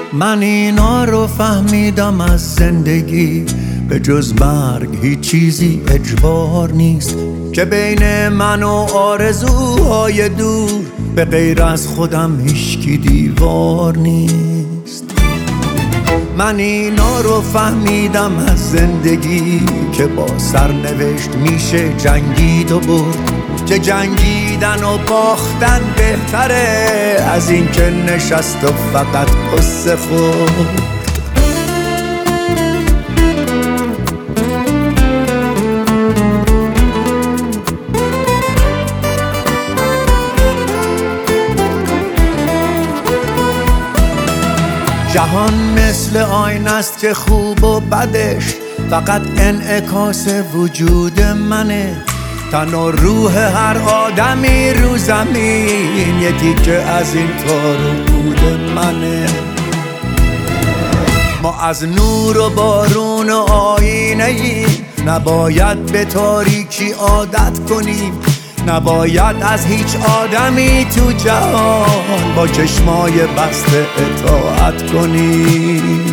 من اینا رو فهمیدم از زندگی، به جز مرگ هیچ چیزی اجبار نیست، که بین من و آرزوهای دور به غیر از خودم هیچکی دیوار نیست. من اینا رو فهمیدم از زندگی، که با سرنوشت میشه جنگید و برد، که جنگیدن و باختن بهتره از این که نشست و فقط قصه خورد. جهان مثل آینه است که خوب و بدش فقط انعکاس وجود منه، تن و روح هر آدمی رو زمین یکی که از این تار و پود منه. ما از نور و بارون و آینه ایم، نباید به تاریکی عادت کنیم، نباید از هیچ آدمی تو جهان با چشمای بسته اطاعت کنیم.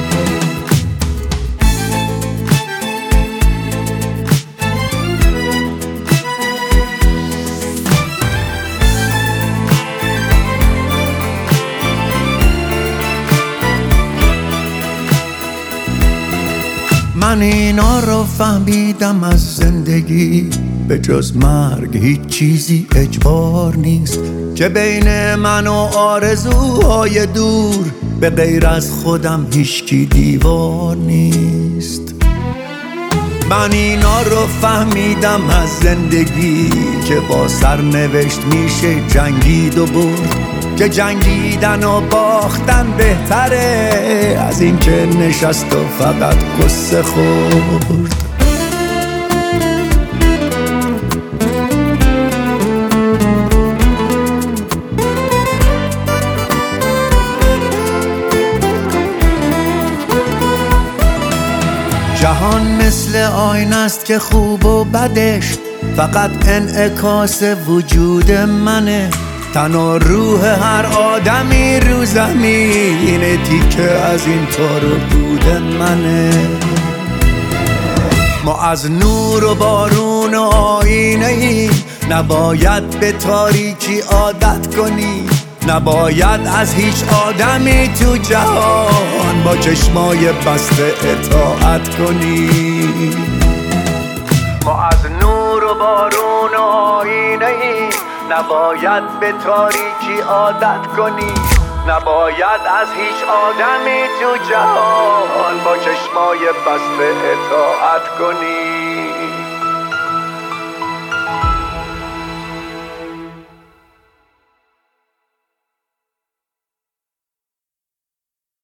من اینا رو فهمیدم از زندگی، به جز مرگ هیچ چیزی اجبار نیست، که بین من و آرزوهای دور به غیر از خودم هیچکی دیوار نیست. من اینا رو فهمیدم از زندگی، که با سرنوشت میشه جنگید و برد، که جنگیدن و باختن بهتره از این که نشست و فقط قصه خورد. جهان مثل آینه است که خوب و بدش فقط انعکاس وجود منه، تن و روح هر آدمی رو زمین تیکه از این تار و پود منه. ما از نور و بارون و آینه ایم، نباید به تاریکی عادت کنیم، نباید از هیچ آدمی تو جهان با چشمای بسته اطاعت کنیم. ما از نور و بارون و آینه ایم، نباید به تاریکی عادت کنیم، نباید از هیچ آدمی تو جهان با چشمای بسته اطاعت کنیم.